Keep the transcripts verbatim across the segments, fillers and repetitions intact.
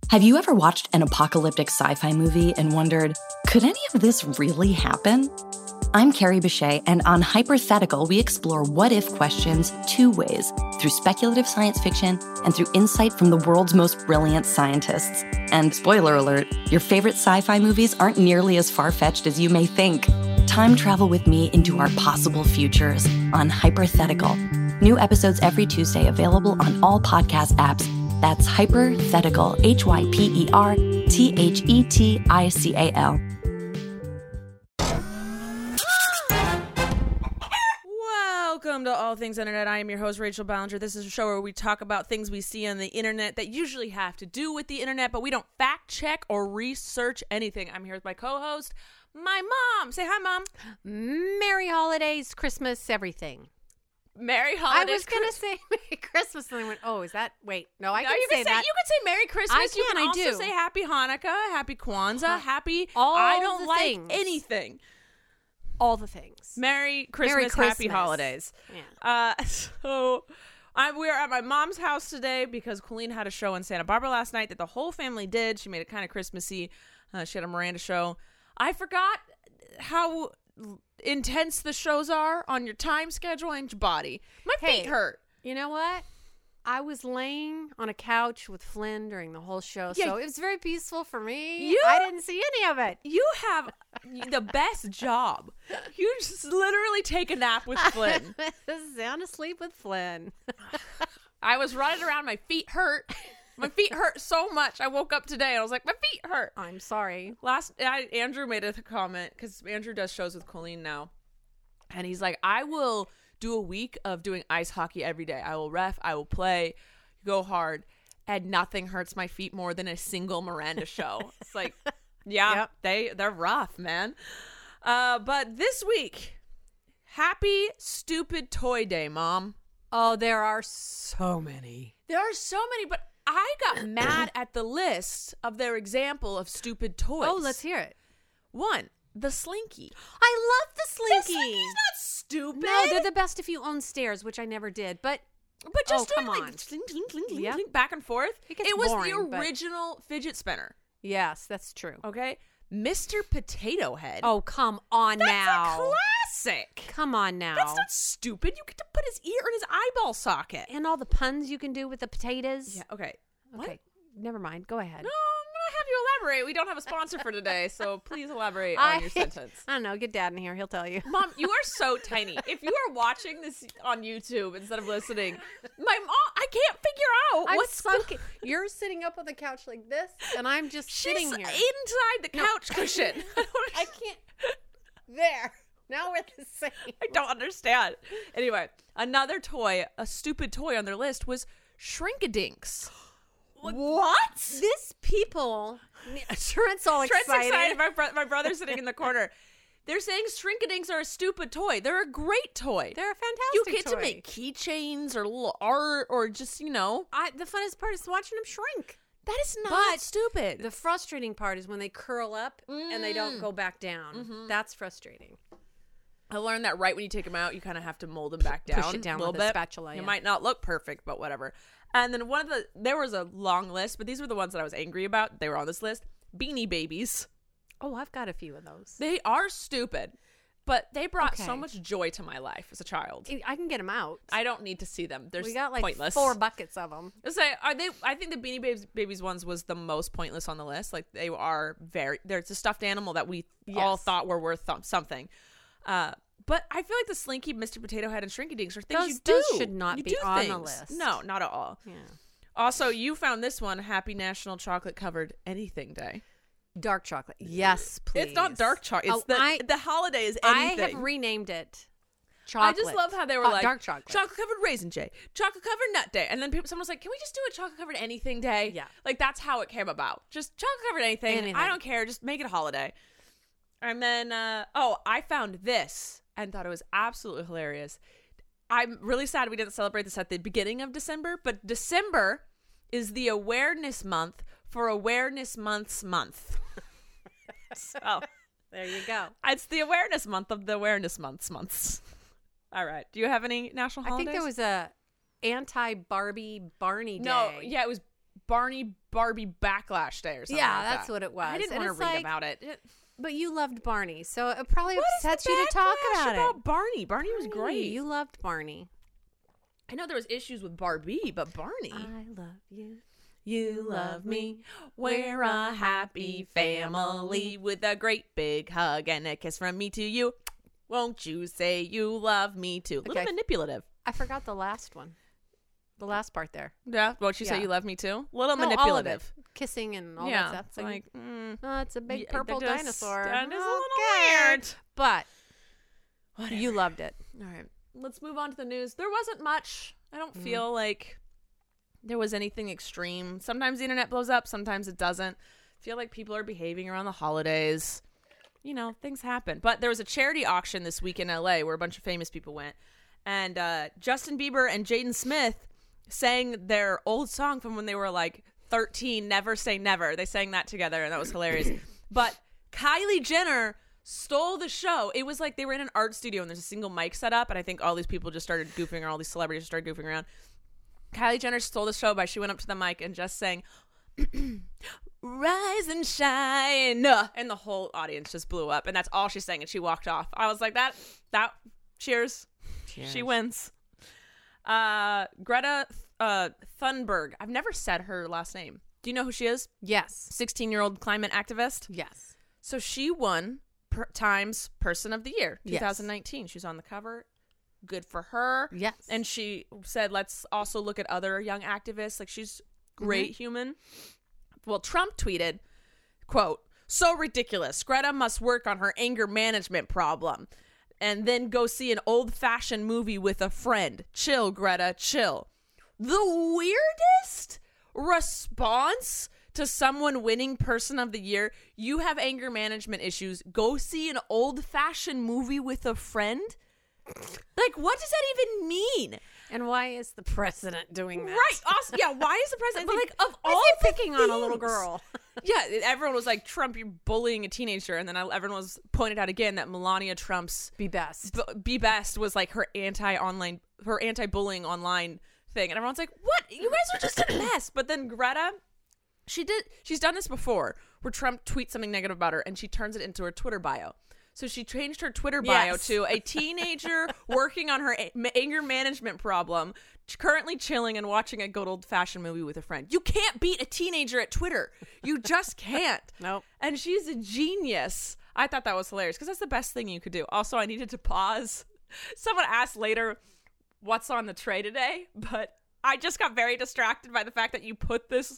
Have you ever watched an apocalyptic sci-fi movie and wondered, could any of this really happen? I'm Carrie Bechet, and on Hypothetical, we explore what-if questions two ways, through speculative science fiction and through insight from the world's most brilliant scientists. And spoiler alert, your favorite sci-fi movies aren't nearly as far-fetched as you may think. Time travel with me into our possible futures on Hypothetical. New episodes every Tuesday, available on all podcast apps. That's Hypothetical, H Y P E R T H E T I C A L. Welcome to All Things Internet. I am your host, Rachel Ballinger. This is a show where we talk about things we see on the internet that usually have to do with the internet, but we don't fact check or research anything. I'm here with my co-host, my mom. Say hi, Mom. Merry holidays, Christmas, everything. Merry holidays. I was going to say Merry Christmas, and I went, oh, is that, wait, no, I no, can you say can that. Say, you can say Merry Christmas. I you can, can I also do. say Happy Hanukkah, Happy Kwanzaa, Happy, all I don't the like things. anything. All the things. Merry Christmas, Merry Christmas. Happy Holidays. Yeah. Uh, so I'm, we are at my mom's house today because Colleen had a show in Santa Barbara last night that the whole family did. She made it kind of Christmassy. Uh, she had a Miranda show. I forgot how intense the shows are on your time schedule and your body. My Hey, feet hurt. You know what? I was laying on a couch with Flynn during the whole show, Yeah. so it was very peaceful for me. You- I didn't see any of it. You have the best job. You just literally take a nap with Flynn. Sound asleep with Flynn. I was running around. My feet hurt. My feet hurt so much. I woke up today and I was like, my feet hurt. I'm sorry. Last, I, Andrew made a comment because Andrew does shows with Colleen now. And he's like, I will do a week of doing ice hockey every day. I will ref, I will play, go hard, and nothing hurts my feet more than a single Miranda show. It's like, yeah, Yep. they, they're rough, man. Uh, but this week, happy stupid toy day, Mom. Oh, there are so many. There are so many, but I got mad at the list of their example of stupid toys. Oh, let's hear it. One, the Slinky. I love the The Slinky. Slinky's not stupid. No, they're the best if you own stairs, which I never did. But But just Oh, doing come like on. sling, sling, sling, sling, Yep. sling, back and forth. It gets was boring, the but- original fidget spinner. yes, that's true. Okay, Mister Potato Head. Oh, come on that's now. a classic. Come on now. That's not stupid. You get to put his ear in his eyeball socket. And all the puns you can do with the potatoes. Yeah. Okay. What? Okay, never mind. Go ahead. No, I'm gonna have you elaborate. We don't have a sponsor for today, so please elaborate I, on your sentence. I don't know. Get Dad in here. He'll tell you. Mom, you are so tiny. If you are watching this on YouTube instead of listening, my mom, I can't figure out I'm what's sunk. go- You're sitting up on the couch like this, and I'm just She's sitting here. inside the couch cushion. I can't. There. Now we're the same. I don't understand. Anyway, another toy, a stupid toy on their list was Shrinkadinks. What? This people. Trent's all Trent's excited. excited. My, bro- my brother's sitting in the corner. They're saying Shrinkadinks are a stupid toy. They're a great toy. They're a fantastic You get toy. to make keychains or little art or just, you know. I, the funnest part is watching them shrink. That is not But stupid. The frustrating part is when they curl up and they don't go back down. Mm-hmm. That's frustrating. I learned that right when you take them out, you kind of have to mold them back down. Push it down a little with a bit. spatula, It yeah. might not look perfect, but whatever. And then one of the, there was a long list, but these were the ones that I was angry about. They were on this list. Beanie Babies. Oh, I've got a few of those. They are stupid, but they brought so Okay. much joy to my life as a child. I can get them out. I don't need to see them. They're we got like pointless. four buckets of them. I say, are they? I think the Beanie Babies, Babies ones was the most pointless on the list. Like they are very. There's a stuffed animal that we all Yes. thought were worth th- something. Uh, but I feel like the Slinky, Mister Potato Head, and Shrinkadinks are things Those- you do. those should not You be do on the things. list. No, not at all. Yeah. Also, you found this one, Happy National Chocolate Covered Anything Day. Dark chocolate. Yes, please. It's not dark chocolate. It's Oh, the I- the holiday is I anything. have renamed it. I Chocolate. just love how they were Hot like dark chocolate. chocolate covered raisin day, chocolate covered nut day, and then people, someone was like, "Can we just do a chocolate covered anything day?" Yeah. like that's how it came about. Just chocolate covered anything. Anything. I don't care. Just make it a holiday. And then, uh, oh, I found this and thought it was absolutely hilarious. I'm really sad we didn't celebrate this at the beginning of December, but December is the awareness month for Awareness Month's month. So There you go. it's the awareness month of the awareness month's months. All right. Do you have any national I holidays? think there was a anti-Barbie Barney day. No, yeah, it was Barney Barbie Backlash Day or something. Yeah, like that's that. what it was. I didn't And want to it's read like- about it. it But you loved Barney, so it probably what is upsets the you to talk backlash about, about it. Barney. Barney was great. You loved Barney. I know there was issues with Barbie, but Barney. I love you. You love me. We're a happy family with a great big hug and a kiss from me to you. Won't you say you love me too? A little Okay. manipulative. I forgot the last one. The last part there. Yeah. Won't you say Yeah. you love me too? A little No, all of manipulative. it. Kissing and all yeah. that stuff. It's like, mm, oh, it's a big yeah, purple that just- dinosaur. That is a Okay. little weird. But Whatever. you loved it. All right. Let's move on to the news. There wasn't much. I don't Mm. feel like there was anything extreme. Sometimes the internet blows up, sometimes it doesn't. I feel like people are behaving around the holidays. You know, things happen. But there was a charity auction this week in L A where a bunch of famous people went. And uh, Justin Bieber and Jaden Smith sang their old song from when they were like thirteen, Never Say Never. They sang that together, and that was hilarious. But Kylie Jenner stole the show. It was like they were in an art studio, and there's a single mic set up, and I think all these people just started goofing, or all these celebrities started goofing around. Kylie Jenner stole the show by she went up to the mic and just sang Rise and Shine, and the whole audience just blew up, and that's all she sang, and she walked off. I was like, that that cheers, Cheers. she wins. uh Greta uh Thunberg, I've never said her last name. Do you know who she is? Yes. sixteen year old climate activist. Yes. So she won per- Times Person of the Year Yes. twenty nineteen. She's on the cover. Good for her. Yes. And she said, let's also look at other young activists. Like, she's great human. Well, Trump tweeted, quote, so ridiculous. Greta must work on her anger management problem and then go see an old-fashioned movie with a friend. Chill, Greta, chill. The weirdest response to someone winning Person of the Year. You have anger management issues. Go see an old-fashioned movie with a friend? Like, what does that even mean? And why is the president doing that? Right. Also, yeah, why is the president, but like, of Why all is he the picking on a little things- girl? Yeah, everyone was like, Trump, you're bullying a teenager. And then I, everyone was pointed out again that Melania Trump's Be best. B- Be Best was like her anti-online, her anti-bullying online thing. And everyone's like, what? You guys are just a mess. But then Greta, she did, she's done this before where Trump tweets something negative about her and she turns it into her Twitter bio. So she changed her Twitter bio Yes. to a teenager working on her a- anger management problem, currently chilling and watching a good old-fashioned movie with a friend. You can't beat a teenager at Twitter. You just can't. Nope. And she's a genius. I thought that was hilarious because that's the best thing you could do. Also, I needed to pause. Someone asked later, what's on the tray today? But I just got very distracted by the fact that you put this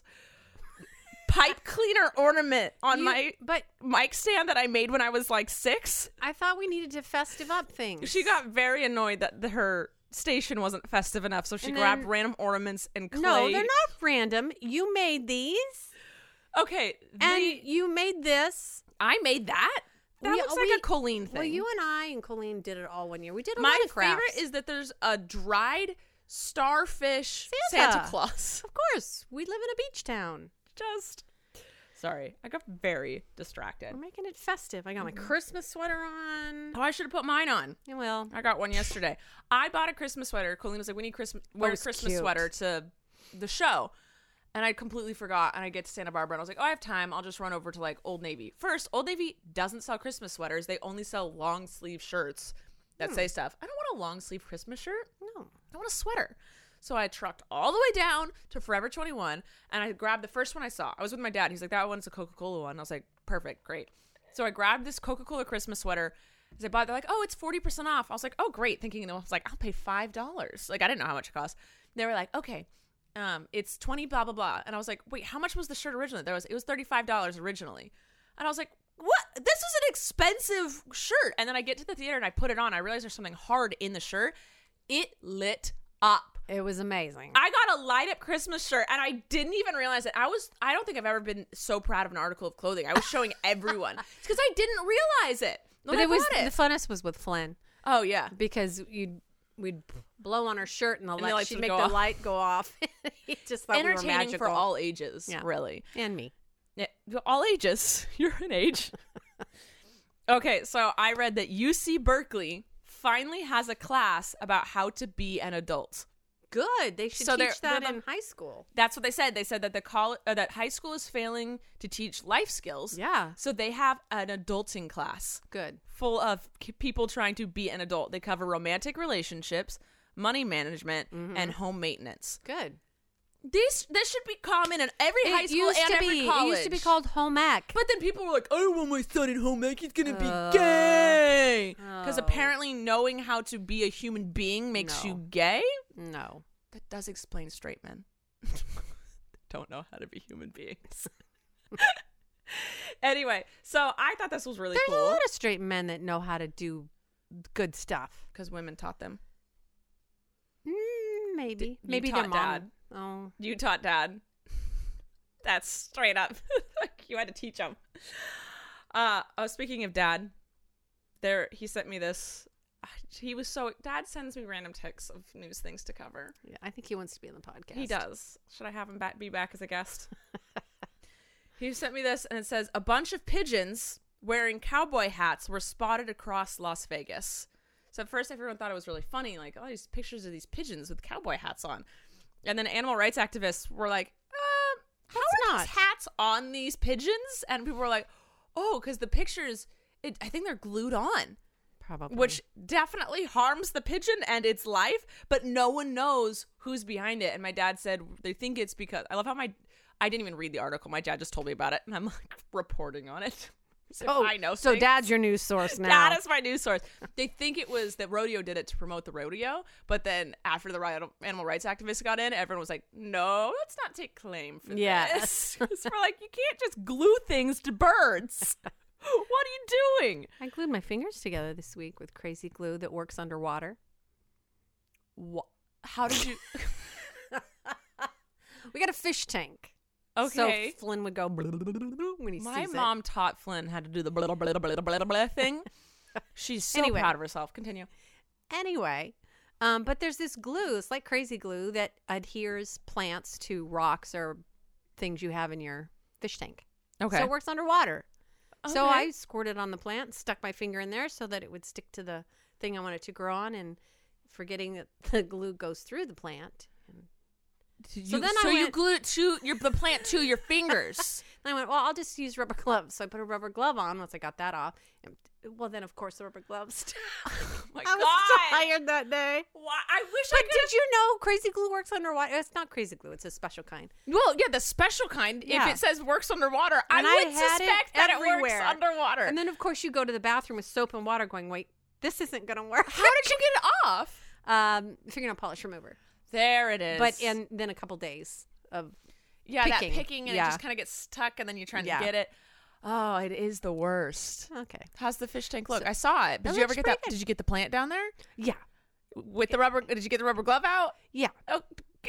pipe cleaner ornament on You- my but mic stand that I made when I was like six. I thought we needed to festive up things. She got very annoyed that the, her station wasn't festive enough, so she And grabbed then- random ornaments and clay. No, they're not random. You made these, Okay, and the- you made this. I made that. That We- looks like we- a Colleen thing. Well, you and I and Colleen did it all one year. We did a My lot of crafts. favorite is that there's a dried starfish Santa. Santa Claus. of course, we live in a beach town. Just sorry, I got very distracted. We're making it festive. I got my Christmas sweater on. Oh, I should have put mine on. Yeah, well, I got one yesterday. I bought a Christmas sweater. Colleen was like, "We need Christmas wear a it's Christmas cute. sweater to the show," and I completely forgot. And I get to Santa Barbara, and I was like, "Oh, I have time. I'll just run over to like Old Navy." First, Old Navy doesn't sell Christmas sweaters. They only sell long sleeve shirts that say stuff. I don't want a long sleeve Christmas shirt. no. I want a sweater. So I trucked all the way down to Forever twenty-one, and I grabbed the first one I saw. I was with my dad. He's like, that one's a Coca-Cola one. I was like, perfect, great. So I grabbed this Coca-Cola Christmas sweater. As I bought it, they're like, oh, it's forty percent off. I was like, oh, great. Thinking, I was like, I'll pay five dollars. Like, I didn't know how much it cost. They were like, okay, um, it's twenty, blah, blah, blah. And I was like, wait, how much was the shirt originally? There was, it was thirty-five dollars originally. And I was like, what? This is an expensive shirt. And then I get to the theater and I put it on. I realized there's something hard in the shirt. It lit up. It was amazing. I got a light up Christmas shirt and I didn't even realize it. I was, I don't think I've ever been so proud of an article of clothing. I was showing everyone. It's because I didn't realize it. when but I it was bought the funnest was with Flynn Oh, yeah. because you'd we'd blow on her shirt and the the light, lights she'd would make go the off. light go off. He just thought we were Entertaining magical. for all ages, Yeah. really. and me. Yeah, all ages. You're an age. Okay, so I read that U C Berkeley finally has a class about how to be an adult. Good. They should So they're- teach that they're the- in high school. That's what they said. They said that the college, uh, that high school is failing to teach life skills. Yeah. So they have an adulting class Good. full of k- people trying to be an adult. They cover romantic relationships, money management, Mm-hmm. and home maintenance. Good. These this should be common in every It high school used and to every be. college. It used to be called home ec. But then people were like, "I don't want my son in home ec. He's gonna be Uh, gay." Because oh. apparently, knowing how to be a human being makes No. you gay. No. That does explain straight men. Don't know how to be human beings. Anyway, so I thought this was really There's a cool lot of straight men that know how to do good stuff. because women taught them. Mm, maybe. D- you maybe taught their mom. Dad. Oh. You taught Dad. That's straight up. You had to teach him. Uh, oh, speaking of Dad, there he sent me this. He was so Dad sends me random texts of news things to cover. Yeah, I think he wants to be on the podcast. He does. Should I have him back, be back as a guest? He sent me this, and it says a bunch of pigeons wearing cowboy hats were spotted across Las Vegas. So at first, everyone thought it was really funny, like, oh, these pictures of these pigeons with cowboy hats on. And then animal rights activists were like, uh, how It's are not. these hats on these pigeons? And people were like, oh, because the pictures, it, I think they're glued on. Probably. Which definitely harms the pigeon and its life, but no one knows who's behind it. And my dad said they think it's because I love how my I didn't even read the article. My dad just told me about it, and I'm like reporting on it. So oh, I know. So things. Dad's your news source now. Dad is my news source. They think it was that rodeo did it to promote the rodeo, but then after the ri- animal rights activists got in, everyone was like, "No, let's not take claim for Yeah. this." So we're like, you can't just glue things to birds. What are you doing? I glued my fingers together this week with crazy glue that works underwater. What? How did you? We got a fish tank. Okay. So Flynn would go when he My sees mom taught Flynn how to do the blah, blah, blah, blah, blah, blah thing. She's so Anyway. proud of herself. Continue. it. Anyway, um, but there's this glue. It's like crazy glue that adheres plants to rocks or things you have in your fish tank. Okay. So it works underwater. So Okay. I squirted on the plant, stuck my finger in there so that it would stick to the thing I wanted to grow on, and forgetting that the glue goes through the plant. And Did so you, then I so you went- glue it to your the plant to your fingers. I went, well, I'll just use rubber gloves. So I put a rubber glove on once I got that off. And, well, then, of course, the rubber gloves. Oh my I was God. tired that day. Why? I wish But I could. did you know crazy glue works underwater? It's not crazy glue. It's a special kind. Well, yeah, the special kind. Yeah. If it says works underwater, And I I would had it suspect that it everywhere. works underwater. And then, of course, you go to the bathroom with soap and water going, wait, this isn't going to work. How did you get it off? um, fingernail polish remover. There it is. But and then a couple days of yeah, picking. that picking and Yeah. it just kind of gets stuck, and then you're trying Yeah. to get it. Oh, it is the worst. okay. How's the fish tank look? So- I saw it. Did It you ever looks get pretty that? good. Did you get the plant down there Yeah. with the rubber? Did you get the rubber glove out? Yeah. Oh.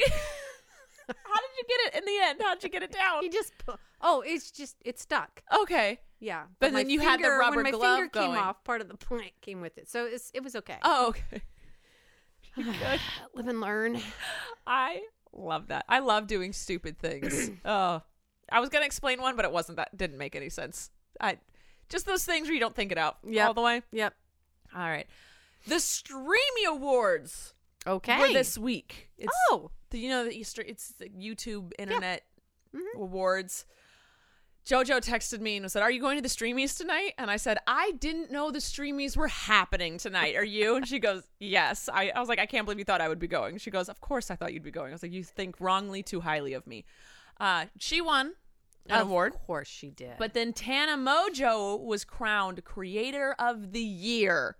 How did you get it in the end? How did you get it down? You just pu- oh, it's just it's stuck. Okay. Yeah. But my then you had the finger- rubber when my glove finger came going. off, part of the plant came with it, so it's, it was okay. Oh, okay. Good. Live and learn. I love that. I love doing stupid things. Oh, I was gonna explain one, but it wasn't that. Didn't make any sense. I just those things where you don't think it out Yep. all the way. Yep. All right. The Streamy Awards Okay. were this week. It's, oh. the, you know the Easter. It's the YouTube Internet Mhm. Awards. Jojo texted me and said, "Are you going to the Streamies tonight?" And I said, "I didn't know the Streamies were happening tonight. Are you?" And she goes, "Yes." I, I was like, "I can't believe you thought I would be going." She goes, "Of course I thought you'd be going." I was like, "You think wrongly too highly of me." Uh, she won an Of award. course she did. But then Tana Mojo was crowned Creator of the Year.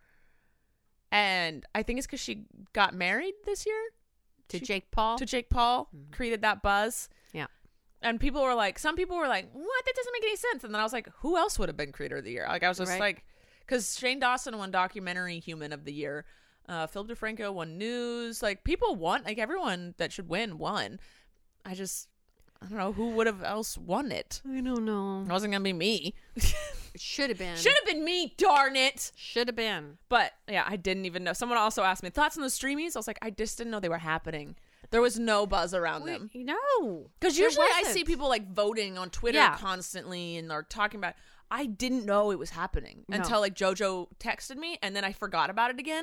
And I think it's because she got married this year to she- Jake Paul. to Jake Paul, created that buzz. Yeah. And people were like, some people were like, what? That doesn't make any sense. And then I was like, who else would have been Creator of the Year? Like, I was just Right. like, because Shane Dawson won Documentary Human of the Year. Uh, Philip DeFranco won News. Like, people won. Like, everyone that should win won. I just, I don't know who would have else won it. I don't know. It wasn't going to be me. It should have been. Should have been me, darn it. Should have been. But yeah, I didn't even know. Someone also asked me thoughts on the Streamies. I was like, I just didn't know they were happening. There was no buzz around them. We, no. Because there usually I wasn't. see people like voting on Twitter Yeah. constantly and they're talking about. I didn't know it was happening No. until like JoJo texted me, and then I forgot about it again.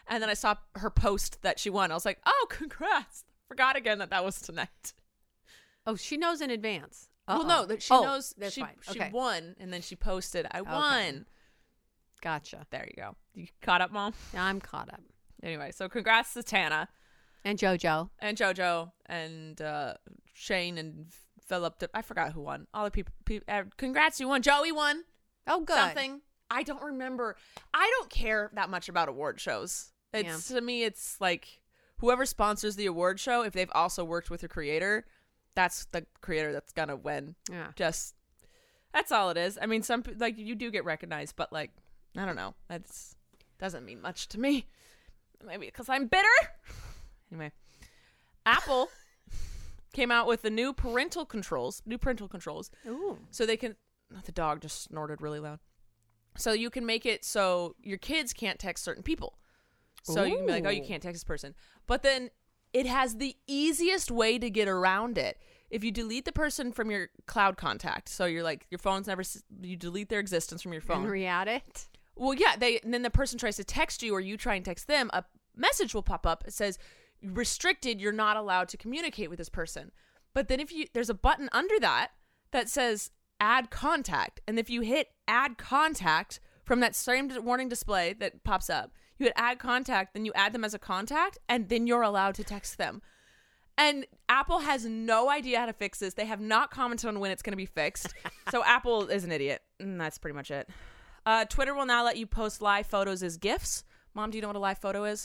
And then I saw her post that she won. I was like, oh, congrats. Forgot again that that was tonight. Oh, she knows in advance. Uh-oh. Well, no, that she oh, knows that's she, fine. she Okay. won, and then she posted, I Okay. won. Gotcha. There you go. You caught up, Mom? I'm caught up. Anyway, so congrats to Tana And JoJo. and JoJo and uh, Shane and Philip. I forgot who won. All the people. people uh, congrats, you won. Joey won Oh, good. something. I don't remember. I don't care that much about award shows. It's to me, it's like whoever sponsors the award show, if they've also worked with the creator, that's the creator that's gonna win. Yeah. Just that's all it is. I mean, some pe- like you do get recognized, but like I don't know. That's doesn't mean much to me. Maybe because I'm bitter. Anyway, Apple came out with the new parental controls, new parental controls, Ooh. so they can. The dog just snorted really loud. So you can make it so your kids can't text certain people. So you can be like, oh, you Ooh. can't text this person. But then it has the easiest way to get around it. If you delete the person from your cloud contact, so you're like, your phone's never, s- you delete their existence from your phone. And re-add it. Well, yeah, they and then the person tries to text you or you try and text them, a message will pop up. It says, restricted, you're not allowed to communicate with this person. But then if you, there's a button under that that says add contact. And if you hit add contact from that same warning display that pops up, you hit add contact, then you add them as a contact, and then you're allowed to text them. And Apple has no idea how to fix this. They have not commented on when it's going to be fixed. So Apple is an idiot. And that's pretty much it. Uh, Twitter will now let you post live photos as GIFs. Mom, do you know what a live photo is?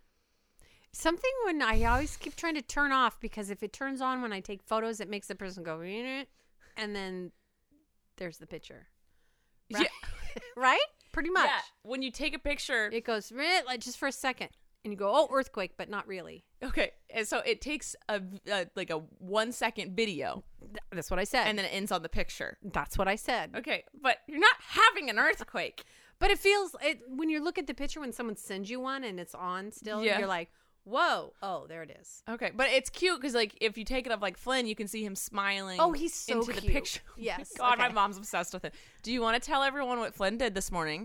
Something when I always keep trying to turn off because if it turns on when I take photos, it makes the person go, "Eh," and then there's the picture. Right? Yeah. Right? Pretty much. Yeah. When you take a picture. It goes, "Eh," like just for a second. And you go, oh, earthquake, but not really. Okay. And so it takes a, a like a one second video Th- That's what I said. and then it ends on the picture. That's what I said. Okay. But you're not having an earthquake. But it feels, it when you look at the picture when someone sends you one and it's on still, Yeah. you're like, whoa. Oh, there it is. Okay. But it's cute because like if you take it of like Flynn, you can see him smiling. Oh, he's so into the cute. picture. Yes. God, okay. my mom's obsessed with it. Do you want to tell everyone what Flynn did this morning?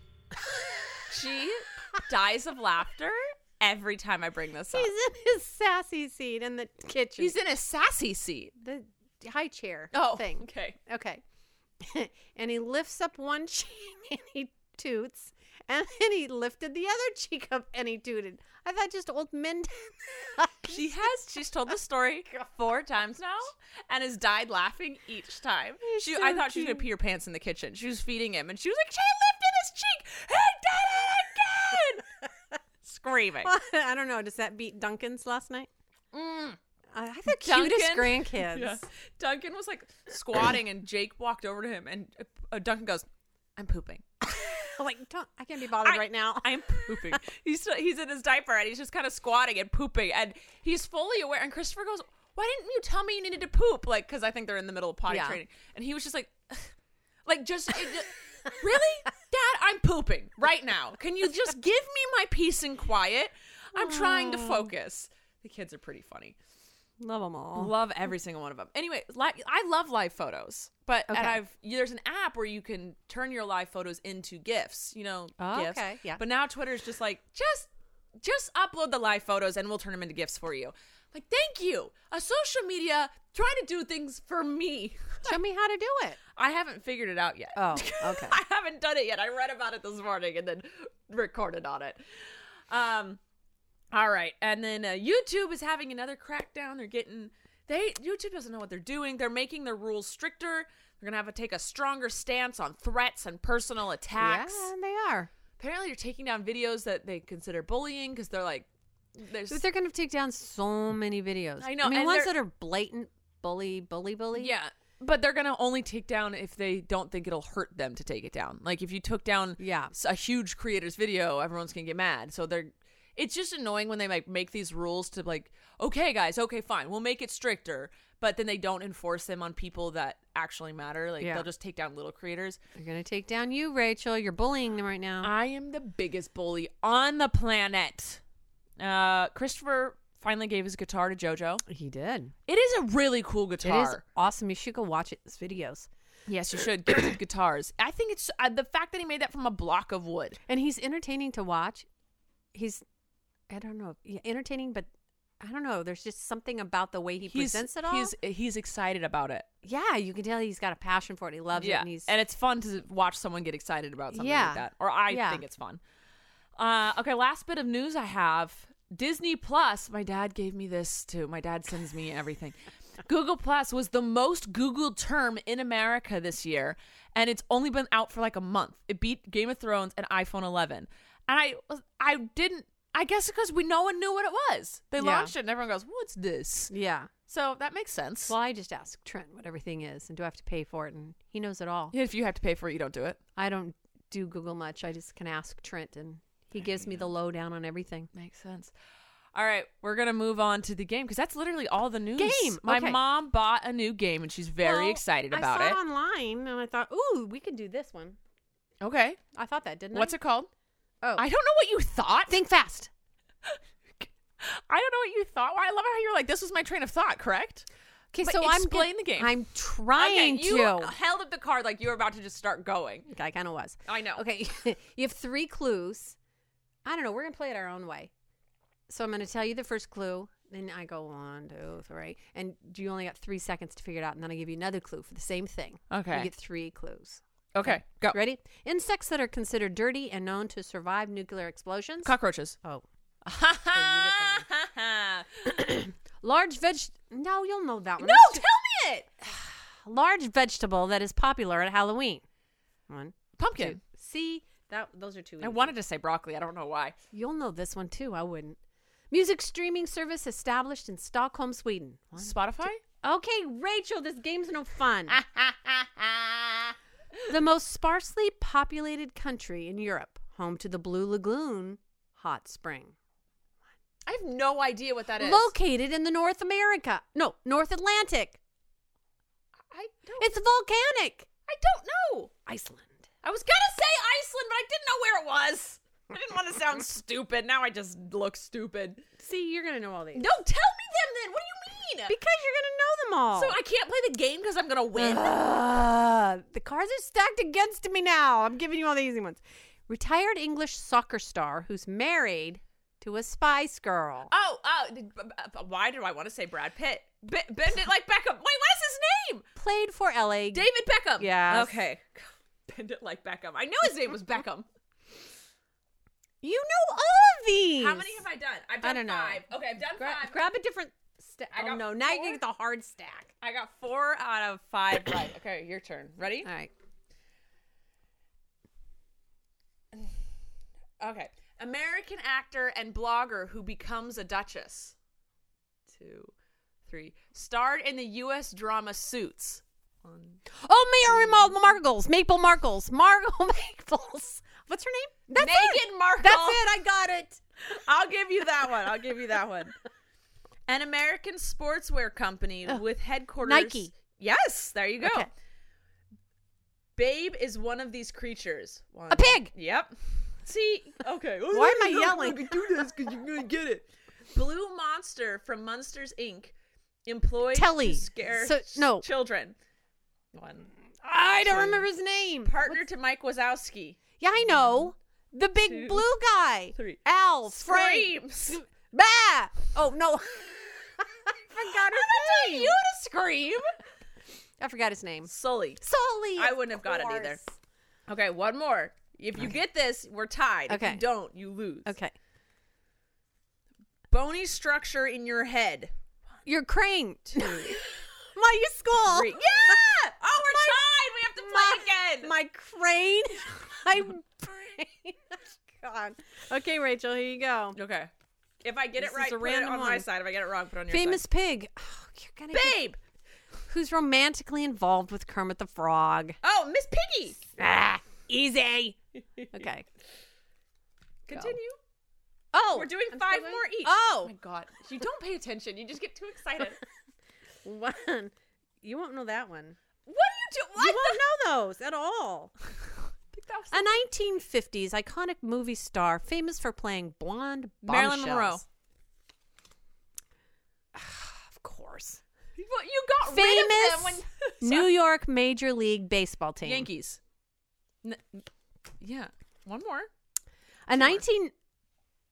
She dies of laughter every time I bring this up. He's in his sassy seat in the kitchen. He's in a sassy seat. the high chair Oh, thing. okay. Okay. And he lifts up one cheek and he toots. And then he lifted the other cheek up and he tooted. I thought just old men did that. She has. She's told the story four times now, and has died laughing each time. He's She, so I thought she was gonna cute. pee her pants in the kitchen. She was feeding him, and she was like, "She lifted his cheek. He did it again!" Screaming. I don't know. Does that beat Duncan's last night? Mm. I have the Duncan? cutest grandkids. Yeah. Duncan was like squatting, and Jake walked over to him, and uh, Duncan goes, "I'm pooping." I'm like, don't, I can't be bothered I- right now. I'm pooping. he's still, he's in his diaper and he's just kind of squatting and pooping, and he's fully aware. And Christopher goes, "Why didn't you tell me you needed to poop?" Like, because I think they're in the middle of potty Yeah. training, and he was just like, like just, it just really, Dad, I'm pooping right now. Can you just give me my peace and quiet? I'm trying to focus. The kids are pretty funny. Love them all. Love every single one of them. Anyway, li- I love live photos, but Okay. and I've there's an app where you can turn your live photos into GIFs. You know, Oh, GIFs. okay, yeah. But now Twitter's just like just just upload the live photos and we'll turn them into GIFs for you. Like, thank you, a social media trying to do things for me. Show me how to do it. I haven't figured it out yet. Oh, okay. I haven't done it yet. I read about it this morning and then recorded on it. Um. All right, and then uh, YouTube is having another crackdown. They're getting they YouTube doesn't know what they're doing. They're making their rules stricter. They're gonna have to take a stronger stance on threats and personal attacks. Yeah, they are. Apparently, they're taking down videos that they consider bullying because they're like, there's But they're going to take down so many videos. I know, I mean, and ones they're- that are blatant bully, bully, bully. yeah, but they're gonna only take down if they don't think it'll hurt them to take it down. Like if you took down Yeah. s- a huge creator's video, everyone's gonna get mad. So they're it's just annoying when they like make these rules to like, okay guys, okay fine, we'll make it stricter, but then they don't enforce them on people that actually matter. Like Yeah. they'll just take down little creators. They're going to take down you, Rachel. You're bullying them right now. I am the biggest bully on the planet. Uh, Christopher finally gave his guitar to JoJo. He did. It is a really cool It guitar. is awesome. You should go watch it. His videos. Yes, you should. Gifted guitars. I think it's uh, the fact that he made that from a block of wood. And he's entertaining to watch. he's, I don't know, yeah, entertaining, but I don't know. There's just something about the way he he's, presents it all. He's he's excited about it. Yeah, you can tell he's got a passion for it. He loves Yeah, it. And, he's, and it's fun to watch someone get excited about something Yeah. like that. Or I Yeah. think it's fun. Uh, okay, last bit of news I have. Disney Plus. My dad gave me this too. My dad sends me everything. Google Plus was the most Googled term in America this year, and it's only been out for like a month. It beat Game of Thrones and iPhone eleven. And I was, I didn't, I guess because we no one knew what it was. They Yeah. launched it and everyone goes, what's this? yeah. So that makes sense. Well, I just ask Trent what everything is, and do I have to pay for it? And he knows it all. If you have to pay for it, you don't do it. I don't do Google much. I just can ask Trent, and he gives me the lowdown on everything. Makes sense. All right, we're going to move on to the game because that's literally all the news. Game, My okay. mom bought a new game and she's very Well, excited about I it. saw it online, and I thought, ooh, we could do this one. Okay. I thought that, didn't What's I? it called? Oh, I don't know what you thought. Think Fast. I don't know what you thought. Well, I love how you're like, this was my train of thought, correct? Okay, But so I'm explain get- the game. I'm trying okay, you to. held up the card like you were about to just start going. Okay, I kind of was. I know. Okay, you have three clues. I don't know. We're gonna play it our own way. So I'm gonna tell you the first clue. Then I go one, two, three, and you only got three seconds to figure it out. And then I give you another clue for the same thing. Okay. You get three clues. Okay, go. Ready? Insects that are considered dirty and known to survive nuclear explosions. Cockroaches. Oh. no, Large veg. No, you'll know that one. tell That's me it. too- Large vegetable that is popular at Halloween. One, Pumpkin. two. See, that those are two. I easy. wanted to say broccoli. I don't know why. You'll know this one too. I wouldn't. Music streaming service established in Stockholm, Sweden. One, Spotify? Okay, Rachel, this game's no fun. The most sparsely populated country in Europe, home to the Blue Lagoon hot spring. I have no idea what that is. Located in the North America. No, North Atlantic. I don't, It's volcanic. I don't know. Iceland. I was gonna say Iceland, but I didn't know where it was. I didn't want to sound stupid. Now I just look stupid. See, you're going to know all these. No, tell me them then. What do you mean? Because you're going to know them all. So I can't play the game because I'm gonna win. Ugh, the cards are stacked against me now. I'm giving you all the easy ones. Retired English soccer star who's married to a Spice Girl. Oh, oh. did- b- b- Why do I want to say Brad Pitt? B- bend it like Beckham. Wait, what is his name? Played for L A. David Beckham. Yes. Okay. Bend it like Beckham. I knew his name was Beckham. You know all of these. How many have I done? I've done I don't know. five. Okay, I've done Gra- five. grab a different stack. I Oh, got no. Now you four. get the hard stack. I got four out of five right. Okay, your turn. Ready? All right. Okay. American actor and blogger who becomes a duchess. Two, three. Starred in the U S drama Suits. One. Oh, Mary Mar- Markles. Maple Markles. Markle Maples. What's her name? That's Meghan it. Markle. That's it. I got it. I'll give you that one. I'll give you that one. An American sportswear company Oh. with headquarters. Nike. Yes, there you go. Okay. Babe is one of these creatures. One. A pig. Yep. See, okay. Why am I yelling? You do this because you're gonna get it. Blue Monster from Munsters Incorporated employed Telly. to scare So- no. children. One. I don't Two. remember his name. Partner to Mike Wazowski. Yeah, I know. The big Two. blue guy. Three. Al. Frank. Screams. Bah. Oh, no. I forgot his name. You to scream. I forgot his name. Sully. Sully. I of wouldn't have got it either. course. Okay, one more. If you get this, we're tied. If Okay. you don't, you lose. Okay. Bony structure in your head. You're crane. Two. My school. Three. Yeah! Oh, we're tied. We have to play my, again. My crane. My brain. God. Okay, Rachel, here you go. Okay. If I get This it is right, a put random it on my one. side. If I get it wrong, put it on your Famous side. pig. Oh, you're gonna get- Babe. who's romantically involved with Kermit the Frog. Oh, Miss Piggy. Ah, easy. Okay. Continue. Oh, We're doing I'm five still more going? each. Oh, my God. You don't pay attention. You just get too excited. one. You won't know that one. What are you doing? What You won't know those at all. the- that was A nineteen fifties iconic movie star famous for playing blonde Marilyn bombshells. Monroe. Of course. You you got rid of them Famous when New York Major League Baseball team. Yankees. N- yeah. One more. A nineteen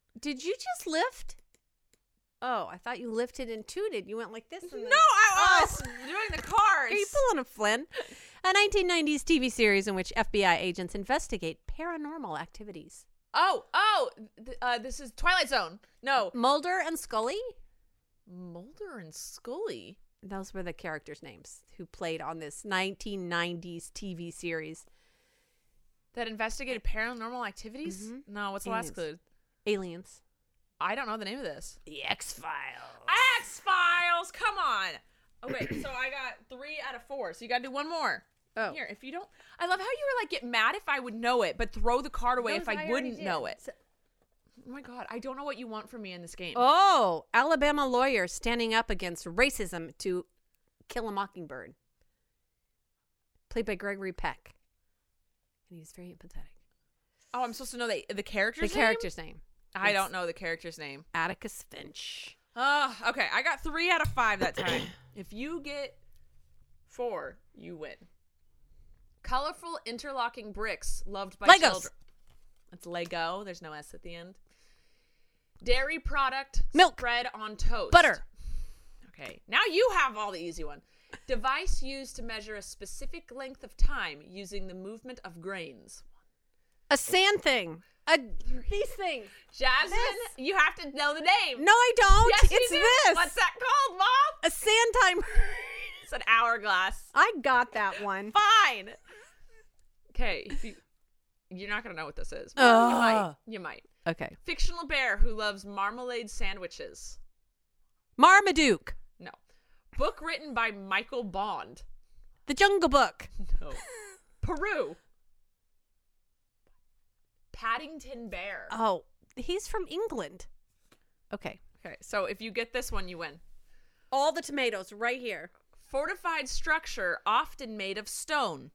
Did you just lift? Oh, I thought you lifted and tooted. You went like this. And No, then- I Oh. was doing the cards. Are you pulling a Flynn? A nineteen nineties T V series in which F B I agents investigate paranormal activities. Oh, oh, th- uh, this is Twilight Zone. No. Mulder and Scully? Mulder and Scully. Those were the characters' names who played on this nineteen nineties T V series. That investigated paranormal activities? Mhm. No, what's the last Aliens. clue? Aliens. I don't know the name of this. The X-Files. X-Files, come on. Okay, so I got three out of four, so you gotta do one more. Oh. Here, if you don't, I love how you were like, get mad if I would know it, but throw the card away Those if I, I already wouldn't did. know it. So- Oh my God, I don't know what you want from me in this game. Oh, Alabama lawyer standing up against racism to Kill a Mockingbird. Played by Gregory Peck. And he's very empathetic. Oh, I'm supposed to know the, the character's The name? character's name. I It's don't know the character's name. Atticus Finch. Oh, okay, I got three out of five that time. If you get four, you win. Colorful interlocking bricks loved by Legos. children. It's Lego. There's no S at the end. Dairy product Milk. spread on toast. Butter. Okay, now you have all the easy one. Device used to measure a specific length of time using the movement of grains. A sand thing. A, these things. Jasmine, This. you have to know the name. No, I don't. Yes, you it's do. this. What's that called, Mom? A sand timer. It's an hourglass. I got that one. Fine. Okay, if you, you're not gonna know what this is. Well, you might. Ugh. You might. Okay. Fictional bear who loves marmalade sandwiches. Marmaduke. No. Book written by Michael Bond. The Jungle Book. No. Peru. Paddington Bear. Oh, he's from England. Okay. Okay, so if you get this one, you win. All the tomatoes right here. Fortified structure often made of stone.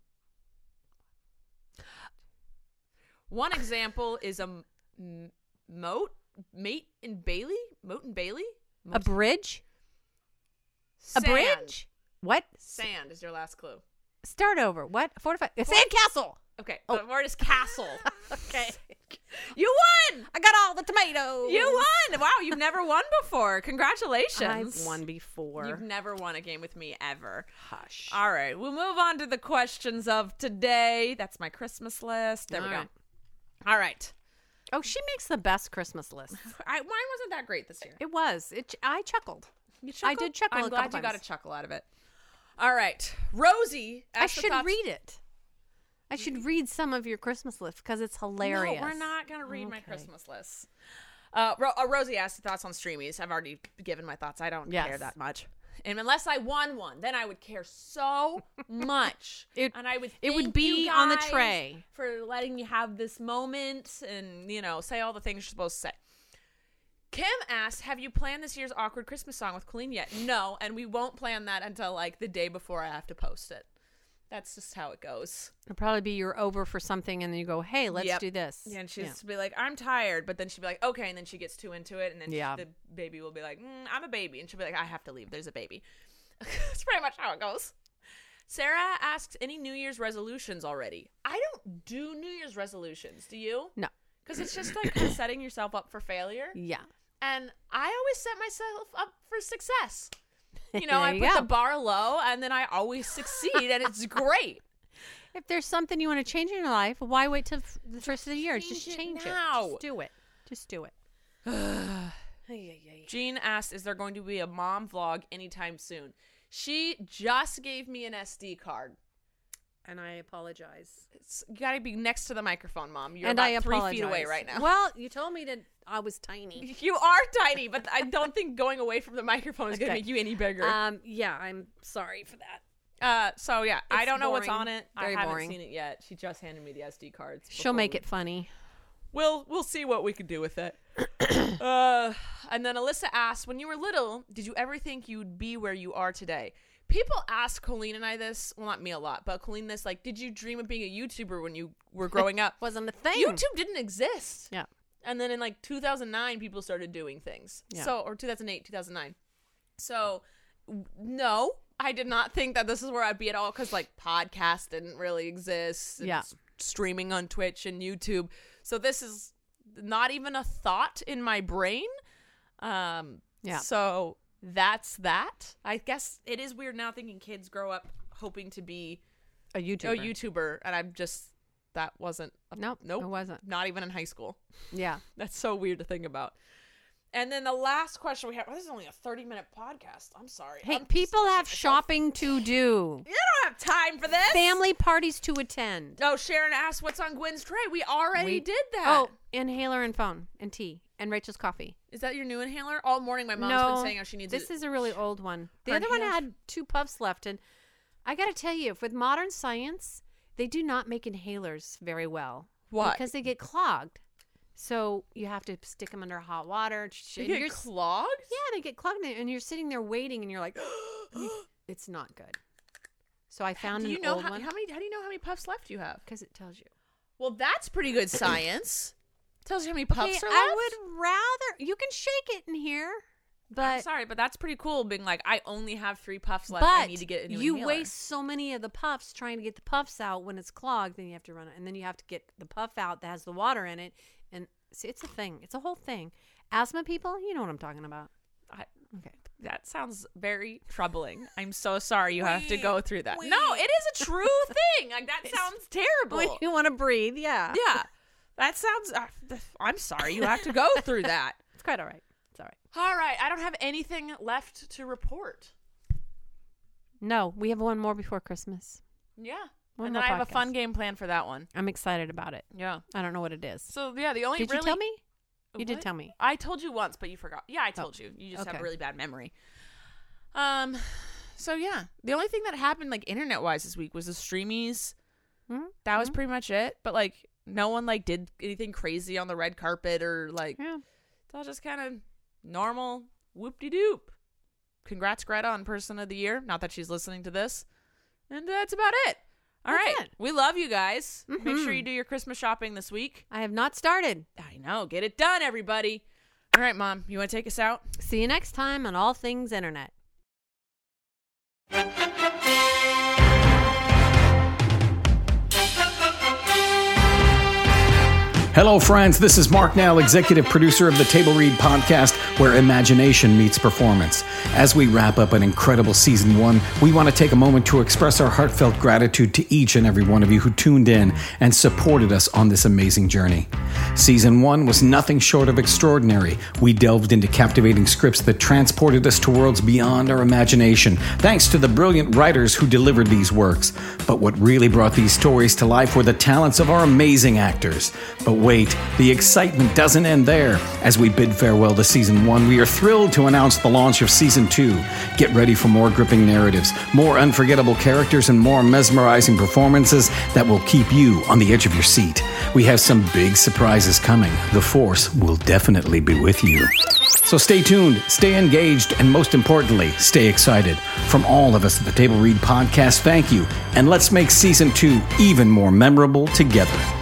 One example is a m- m- moat, mate and Bailey, moat and Bailey. A bridge? A Sand. bridge? What? Sand is your last clue. Start over. What? Fortified. A sandcastle. Okay, Oh. the word is castle. Okay. You won. I got all the tomatoes. You won. Wow, you've never won before. Congratulations. I've won before. You've never won a game with me ever. Hush. All right, we'll move on to the questions of today. That's my Christmas list. There we All go. right. All right. Oh, she makes the best Christmas list. I, mine wasn't that great this year. It was. It. ch- I chuckled. You I chuckled? did chuckle I'm a glad couple you got a times. chuckle out of it. All right. Rosie. I asked the should thoughts- read it. I should read some of your Christmas list because it's hilarious. No, we're not going to read my Okay. Christmas list. Uh, Ro- uh, Rosie asked the thoughts on streamies. I've already given my thoughts. I don't Yes. care that much. And unless I won one, then I would care so much. It- and I would it would thank be you on the guys tray. for letting you have this moment and, you know, say all the things you're supposed to say. Kim asked, have you planned this year's awkward Christmas song with Colleen yet? No, and we won't plan that until like the day before I have to post it. That's just how it goes. It'll probably be you're over for something and then you go, hey, let's Yep. do this. Yeah, and she'll just be like, I'm tired. But then she'll be like, okay. And then she gets too into it. And then Yeah. the baby will be like, mm, I'm a baby. And she'll be like, I have to leave. There's a baby. That's pretty much how it goes. Sarah asks, any New Year's resolutions already? I don't do New Year's resolutions. Do you? No. Because it's just like kind of setting yourself up for failure. Yeah. And I always set myself up for success. You know, There I you put go. the bar low and then I always succeed and it's great. If there's something you want to change in your life, why wait till f- the first of the year? change Just it change now. it. Just do it. Just do it. Jean asked, is there going to be a mom vlog anytime soon? She just gave me an S D card. And I apologize. It's, you got to be next to the microphone, Mom. You're and about I three apologize. feet away right now. Well, you told me that I was tiny. You are tiny, but I don't think going away from the microphone is going to Okay. make you any bigger. Um, yeah, I'm sorry for that. uh, so, yeah, I it's don't know what's boring. on it. Very I haven't boring. seen it yet. She just handed me the S D cards. She'll before make we- it funny. We'll we'll see what we can do with it. uh, and then Alyssa asked, when you were little, did you ever think you'd be where you are today? People ask Colleen and I this, well, not me a lot, but Colleen this, like, did you dream of being a YouTuber when you were growing up? Wasn't a thing. YouTube didn't exist. Yeah. And then in like two thousand nine, people started doing things. Yeah. So, or two thousand eight, two thousand nine. So, w- no, I did not think that this is where I'd be at all because like podcast didn't really exist. and Yeah. s- Streaming on Twitch and YouTube. So this is not even a thought in my brain. Um, Yeah. So that's that. I guess it is weird now thinking kids grow up hoping to be A YouTuber. a YouTuber, and I'm just that wasn't. A, Nope. Nope. It wasn't. Not even in high school. Yeah. That's so weird to think about. And then the last question we have. Well, this is only a thirty minute podcast. I'm sorry. Hey, I'm people just- have shopping to do. You don't have time for this. Family parties to attend. Oh, Sharon asked what's on Gwen's tray. We already We- did that. Oh, inhaler and phone and tea and Rachel's coffee. Is that your new inhaler? All morning my mom's no, been saying how she needs this it. is a really old one. The Her other one inhalers- had two puffs left, and I got to tell you, with modern science, they do not make inhalers very well. Why? Because they get clogged. So you have to stick them under hot water. They and get you're- clogged? Yeah, they get clogged, and you're sitting there waiting, and you're like, it's not good. So I found do you an know old how, one how many how do you know how many puffs left you have? because it tells you. Well, that's pretty good science. Tells you how many puffs Okay, are left. I would rather you can shake it in here, I'm but sorry, but that's pretty cool being like, I only have three puffs left. but I need to get a new you inhaler. waste so many of the puffs trying to get the puffs out when it's clogged. Then you have to run it, and then you have to get the puff out that has the water in it, and see, it's a thing. It's a whole thing. Asthma people, you know what I'm talking about. I, Okay. that sounds very troubling. I'm so sorry you have to Wee, go through that. wee. No, it is a true thing. Like that sounds terrible. When you want to breathe, yeah, Yeah, that sounds. Uh, I'm sorry you have to go through that. it's quite all right. It's all right. All right, I don't have anything left to report. No, we have one more before Christmas. Yeah, One and more then I have a fun podcast. game plan for that one. I'm excited about it. Yeah. I don't know what it is. So yeah, the only Did really, you tell me? You did What? tell me. I told you once, but you forgot. Yeah, I Oh, told you. You just have okay. a really bad memory. Um, so yeah, the only thing that happened like internet wise this week was the streamies. Mhm. That was Mhm. pretty much it. But like, no one like did anything crazy on the red carpet or like. Yeah. It's all just kind of normal. Whoop de doop. Congrats, Greta, on Person of the Year. Not that she's listening to this. And that's about it. All That's right. it. We love you guys. Make sure Mhm. you do your Christmas shopping this week. I have not started. I know. Get it done, everybody. All right, Mom. You want to take us out? See you next time on All Things Internet. Hello, friends. This is Mark Nell, executive producer of the Table Read podcast, where imagination meets performance. As we wrap up an incredible season one, we want to take a moment to express our heartfelt gratitude to each and every one of you who tuned in and supported us on this amazing journey. Season one was nothing short of extraordinary. We delved into captivating scripts that transported us to worlds beyond our imagination, thanks to the brilliant writers who delivered these works. But what really brought these stories to life were the talents of our amazing actors. But wait, the excitement doesn't end there. As we bid farewell to season one, we are thrilled to announce the launch of season two. Get ready for more gripping narratives, more unforgettable characters, and more mesmerizing performances that will keep you on the edge of your seat. We have some big surprises coming. The Force will definitely be with you. So stay tuned, stay engaged, and most importantly, stay excited. From all of us at the Table Read podcast, thank you, and let's make season two even more memorable together.